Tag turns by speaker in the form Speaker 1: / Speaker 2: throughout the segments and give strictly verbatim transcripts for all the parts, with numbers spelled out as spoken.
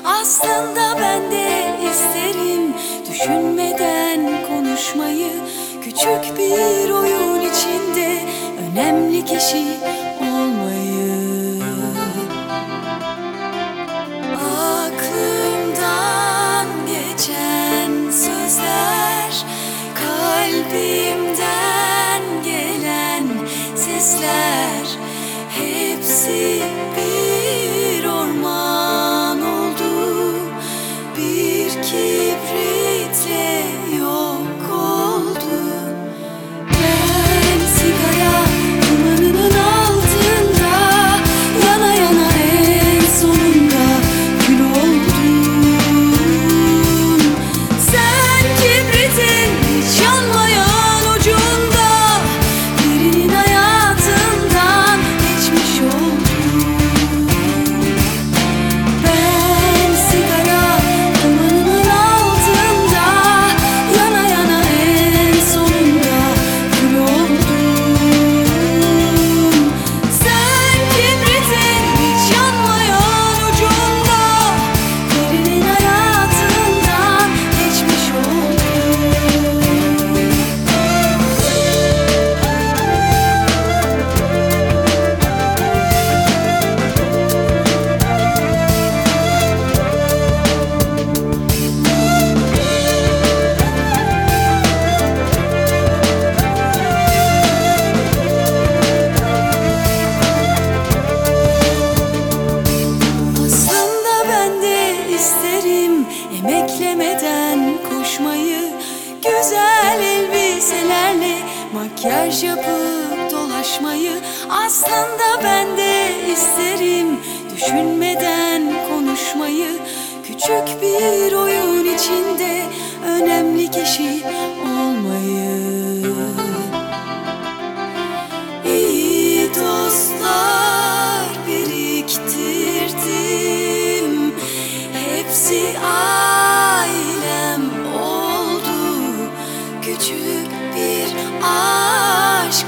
Speaker 1: Aslında ben de isterim düşünmeden konuşmayı. Küçük bir oyun içinde önemli kişi olmayı. Aklımdan geçen sözler, kalbimden gelen sesler, hepsi bir orman oldu, bir kibritle yok oldu. Ben sigara dumanının altında yana yana en sonunda kül oldum. Sen kibritin hiç yanmayan ucunda birinin hayatından geçmiş oldum. Ben sigara dumanının altında yana yana en sonunda kül oldum. Sen kibritin hiç yanmayan ucunda birinin hayatından geçmiş oldum. Aslında ben de isterim emeklemeden koşmayı. Güzel elbiselerle makyaj yapıp dolaşmayı. Aslında ben de isterim düşünmeden konuşmayı. Küçük bir oyun içinde önemli kişi olmayı. İyi dostlar biriktirdim, hepsi ailem oldu. Küçük bir aşk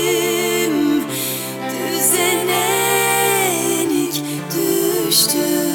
Speaker 1: yetiştirdim, düzene yenik düştüm.